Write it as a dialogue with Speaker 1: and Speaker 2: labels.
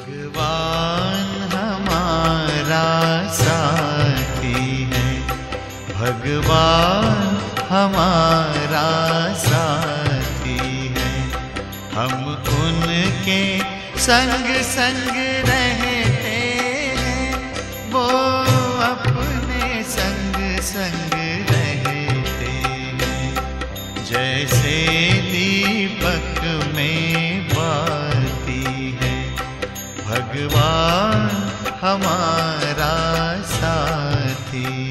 Speaker 1: भगवान हमारा साथी है, भगवान हमारा साथी है। हम उनके संग संग रहते हैं, वो अपने संग संग रहते हैं। जैसे दीपक में बाती है, भगवान हमारा साथी।